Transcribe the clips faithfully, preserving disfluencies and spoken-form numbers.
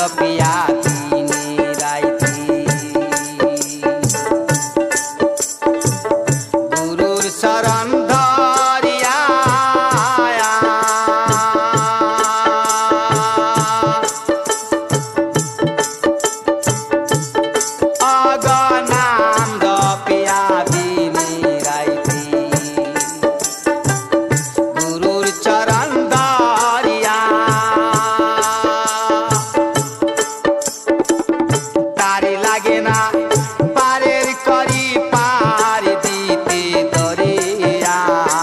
জপিয়া দিনে রাইতে গুরুর শরণ ধরিয়া অগনাম জপিয়া দিনে রাইতে গুরুর চরণ ধরিয়া তারি লাগে না পারের করি পার দিতে দরিয়া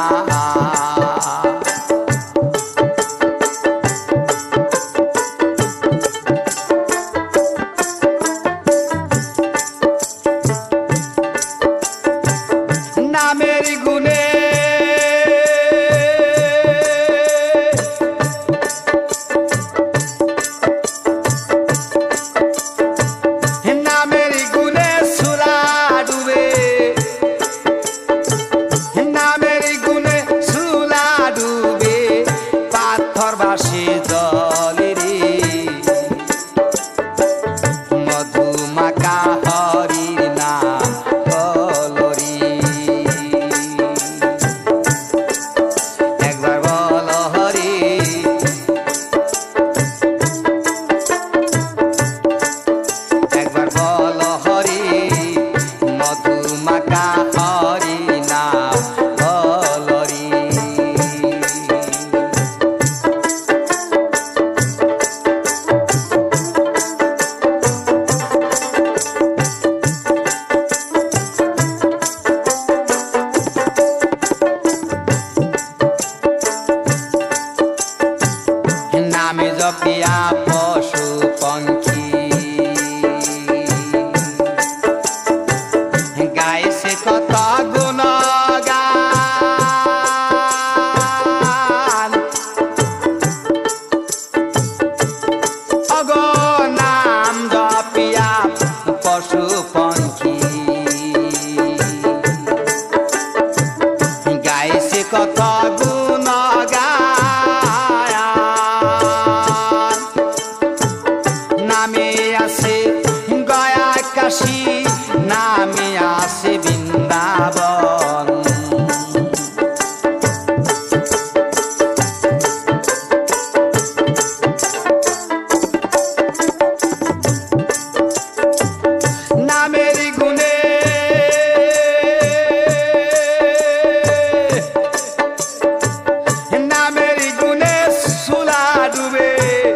নামের গুণে নামের গুণে সুরা ডুবে নামের গুণে সুরা ডুবে পাথর বাসে জলে রে মধুমাকা হরির নাম বলরি একবার বল হরি একবার বল হরি মধুমাকা হরি নাম বলরি নামে জপিয়া পশু পঙ্খী গাইছে কত গুণগান অগো নাম জপিয়া পশু পঙ্খী গাইছে কত গুণগান নামে আছে গয়া কাশী নামে আছে বৃন্দাবন নামের গুণে নামের গুণে সুলা ডুবে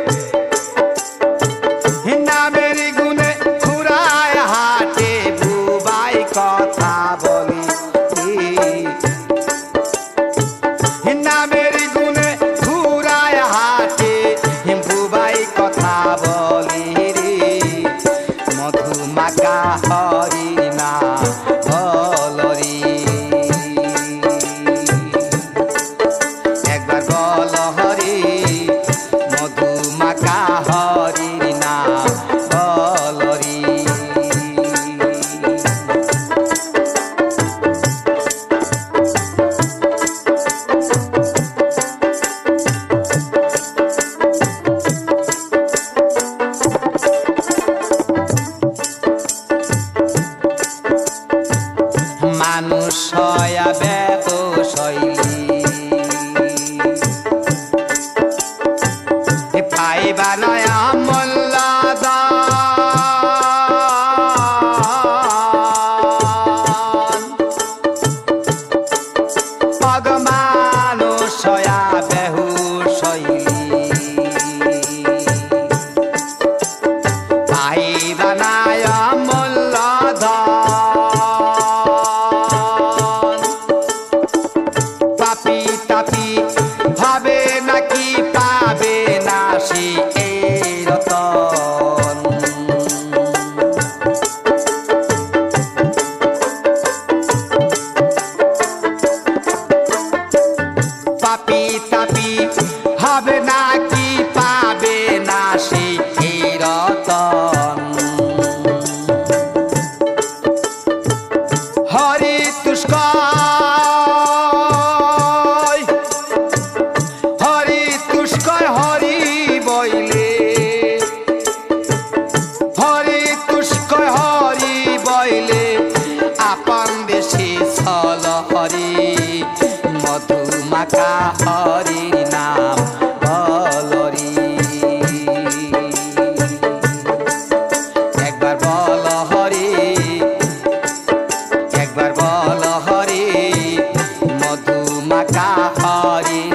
নামের গুণে ঘুরায় হাটে বুবাই কথা বলি নামের গুণে ঘুরায় হাটে বুবাই কথা বলি রে মধুমাকা হরি না বলরি একবার বল হরি মধুমাকা হরি না বলরি মানুষ হয়া বেত শৈলী পাইবা নয়া মল্লাদান পগ মানুষ হয়া বেহু শৈলী পাইবা নয়া মল্লাদান পাপি তাপি ভাবে নাকি পাবে না সে এই রতন মাখা হরির নাম বলরি একবার বল হরি একবার বল হরি মধু মাখা হরি